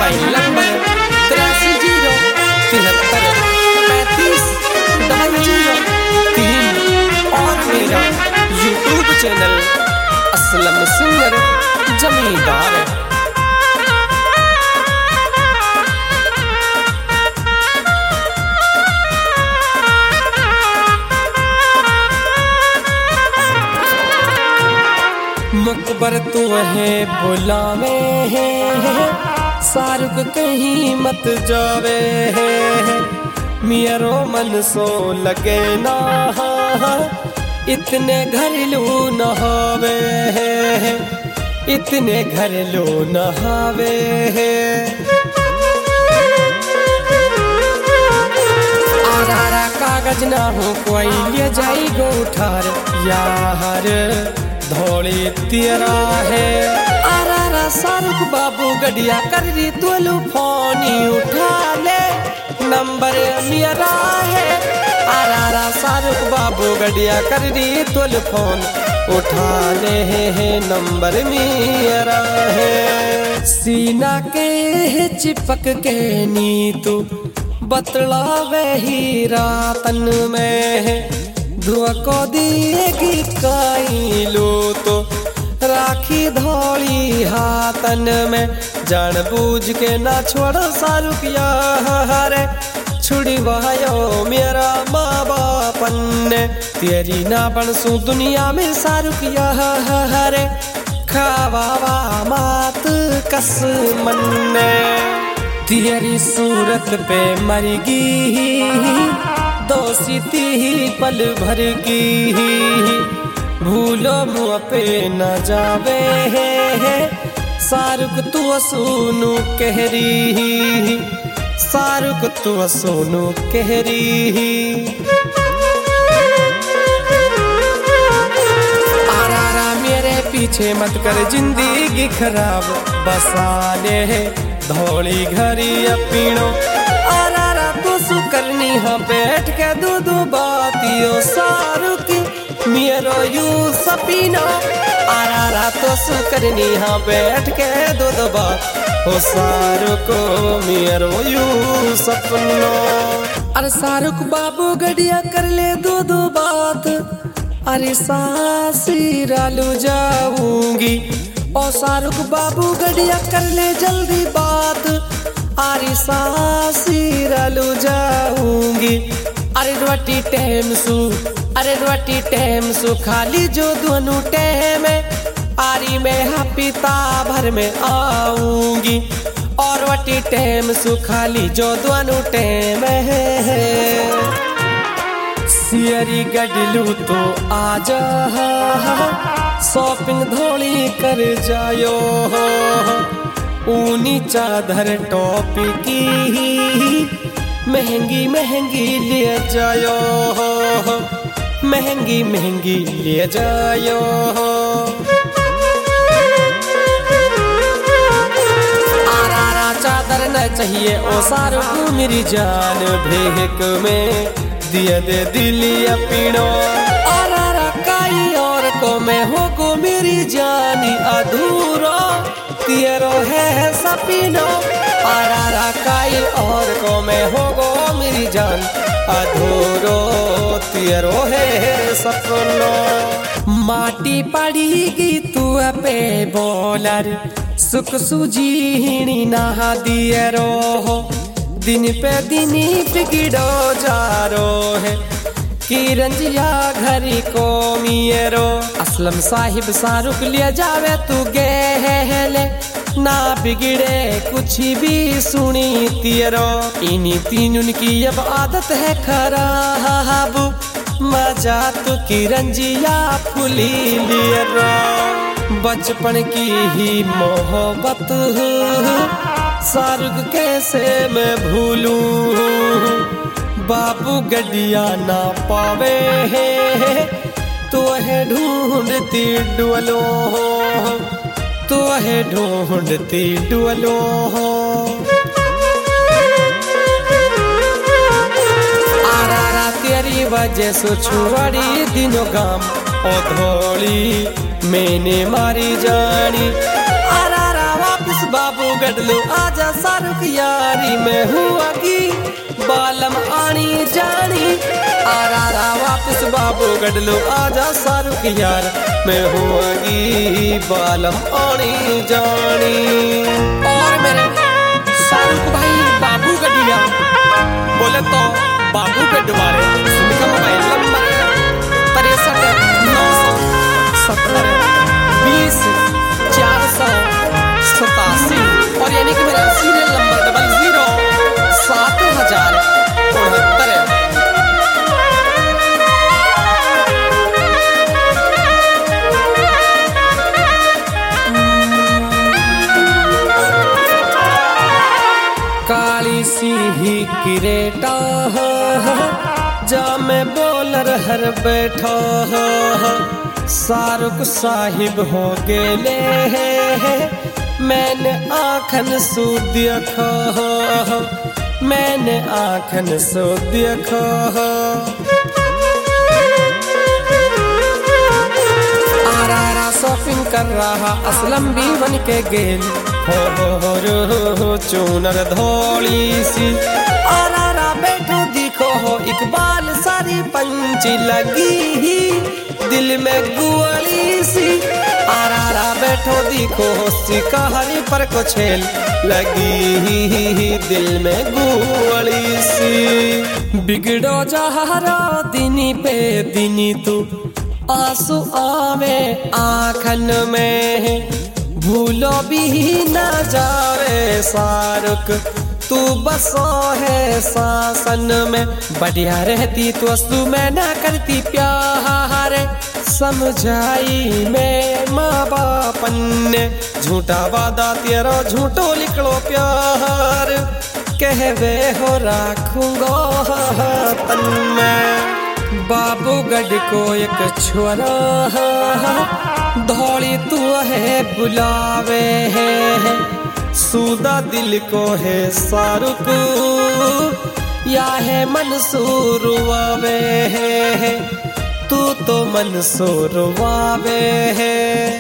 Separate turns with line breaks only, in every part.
Mobile number 8307350003 और मेरा YouTube channel Aslam singer जमींदार। मकबर तू है बुलावे है, शाहरुख कहीं मत जावे है, मियारो मन सो लगे ना, इतने घरेलू नहावे है, इतने घरेलू नहावे है। आरा कागज ना हो कोई ले जाई गो उठार यार, धोली तेरा है। आरा शाहरुख बाबू गडिया कर रही तोलू फोनी उठा ले, नंबर मेरा है। आरा शाहरुख बाबू गडिया कर रही तोलू फोन उठा ले, नंबर मेरा है। सीना के चिपक के नीतू बतलावे ही रातन में, धुआ को दिएगी काई लो तो राखी धोली हाथन में, जान बूझ के ना छोड़ शाहरुख यार, छुड़ी वायो मेरा माँ बापन ने, तेरी ना बनसू दुनिया में शाहरुख यार, खावा मात कसमन ने, तेरी सूरत पे मरगी दोस्ती पल भर की, भूलो मुँह पे न जावे है, शाहरुख तू सोनू कहरी, शाहरुख तू सोनू कहरी। आरा मेरे पीछे मत कर जिंदगी खराब, बसा ले धोली घरी अपीणो। आरा तो सु करनी हाँ बैठ के दूध बातियो शाहरुख मेरो यू सपीनो। आरा तो सु करनी हाँ बैठ के दूध बात हो शाहरुख मेरो यू सपनो। अरे शाहरुख बाबू गडिया कर ले दूध बात, अरे सासी रालू जाऊंगी। ओ शाहरुख बाबू गडिया कर ले जल्दी बात, अरे सासी रालू जाऊंगी। अरे रोटी टाइम सु खाली जो दोनों टाइम, आरी में हपीता भर में आऊंगी। और रोटी टाइम सु खाली जो दोनों टाइम है, सियरी गडलू तो आजा शॉपिंग धोली कर जायो, ऊनी चादर टॉपी की महंगी महंगी ले जायो, महंगी महंगी ले जायो। आरा चादर न चाहिए ओ शाहरुख मेरी जान, भेक में दिया दे दिलिया पीणो। आरा काई और को मैं हो को मेरी जानी अधूरा, तेरो है सपीनो। आरा काई और को मैं हो गो मेरी जान अधूरो, तेरो है सपनो। माटी पड़ीगी तू पे बोलर, सुख सुजीनी नहा दिए रो, दिन पे दिन बिगड़ो जा रो है, की रंजिया घरी को मियरो। असलम साहिब शाहरुख ले जावे तू गेले, ना बिगड़े कुछ भी सुनी तेरो। इन्हीं तीनों की अब आदत है खराब, मजा तो की रंजिया फुली लियरो। बचपन की ही मोहब्बत शाहरुख कैसे मैं भूलूं, बाबू गडिया ना पावे है तो है ढूंढती डुअलो, तो है ढूंढती डुअलो। आरा तेरी वजह से छुआड़ी दिनों गाम ओ धोली मैंने मारी जानी। आरा वापस बाबू गडलू आजा शाहरुख यारी में हुआ की बालम आनी जानी आरा वापस बाबू गडलू आजा शाहरुख यार में हुआ की बालम आनी जानी। और मेरे शाहरुख भाई बाबू गडिया बोले तो बाबू गडवारे इनका मोबाइल नंबर 63 957 20 487 और यानी कि मेरा सीरियल नंबर 007073। काली सी ही किरेटा जा मैं बोलर हर बैठा शाहरुख साहिब हो गेले मैंने आँखन सो देखा मैंने आँखन सो देखा। आरा शॉपिंग कर रहा असलम भी बन के गेल हो चूनर धोली सी आरा बैठो दिखो हो इकबाल सारी पंची लगी ही दिल में गुआली सी आरा बैठो दिखो हो सिकहरी पर को छेल लगी ही दिल में गुआली सी। बिगड़ो जहरा दिनी पे दिनी तू आंसू आवे आँखन में भूलो भी न जावे शाहरुख तू बसो है शासन में बढ़िया रहती तो तू मैं ना करती प्यार समझाई में माँ बापन ने झूठा वादा तेरा झूठो निकलो प्यार कहवे हो राखूंगो तन में। बाबू गढ़ को एक छोरा धौली तू है बुलावे है सूदा दिल को है शाहरुख या है मंसूर वावे है तू तो मंसूर वावे है।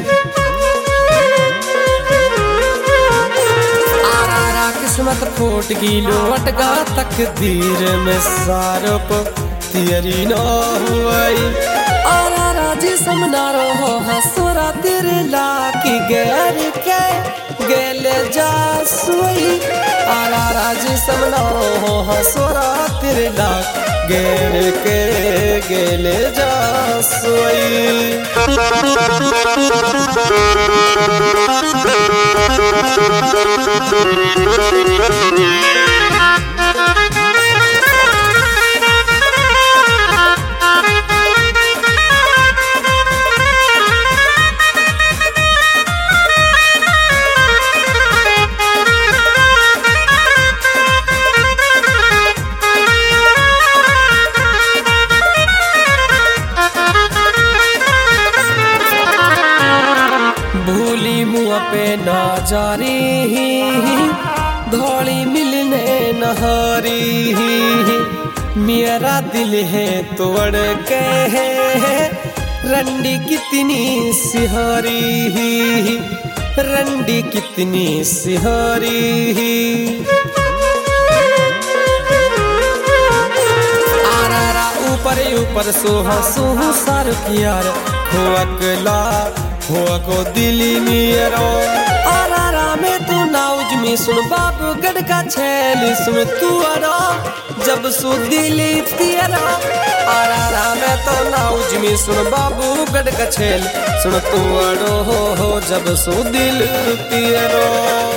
आरा किस्मत फूट गिलो अटगा तकदीर में शाहरुख तेरी न हुई आरा जी समनारो हो हसुरा तेरे लाकी गैर के गेले जा सुई आरा जी समनारो हो हसुरा तेरे लाक गैर के गेले जा सुई। पे ना जारी धौली मिलने नहारी मेरा दिल है तोड़ के रंडी कितनी सिहारी रंडी कितनी सिहारी। आरा ऊपर ऊपर सोहा सोहू शाहरुख यार हो अकला हो को दिली मेरा आरा में तू नाउज में सुन बाबू गढ़ का छैली सुन तू आरा जब सु दिली तेरा आरा में तो नाउज में सुन बाबू गढ़ का छैल सुन तू अड़ो हो जब सु दिल तेरा।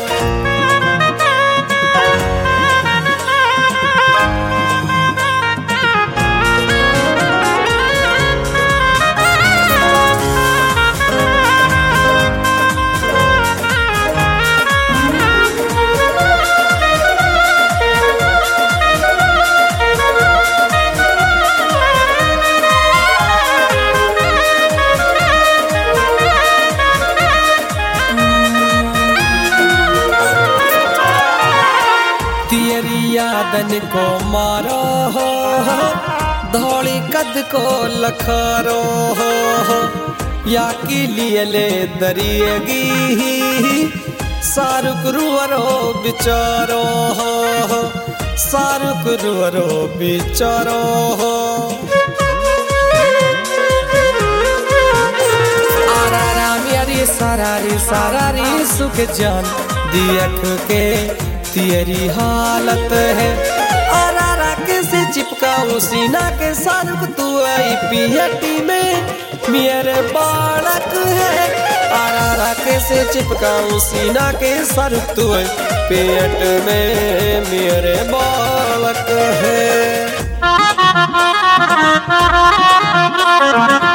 यादन को मारो हो धौली कद को लखारो हो या की लिए ले दरिएगी शाहरुख रुअरो बिचारो हो, शाहरुख रुअरो बिचारो हो। आरारा मेरी सारारी सुख जान दियख के तेरी हालत है। आरारा कैसे चिपकाऊं सीना के शाहरुख तू आई पियटी में मेरे बालक है। आरारा कैसे चिपकाऊं सीना के शाहरुख तू आई पेट में मेरे बालक है।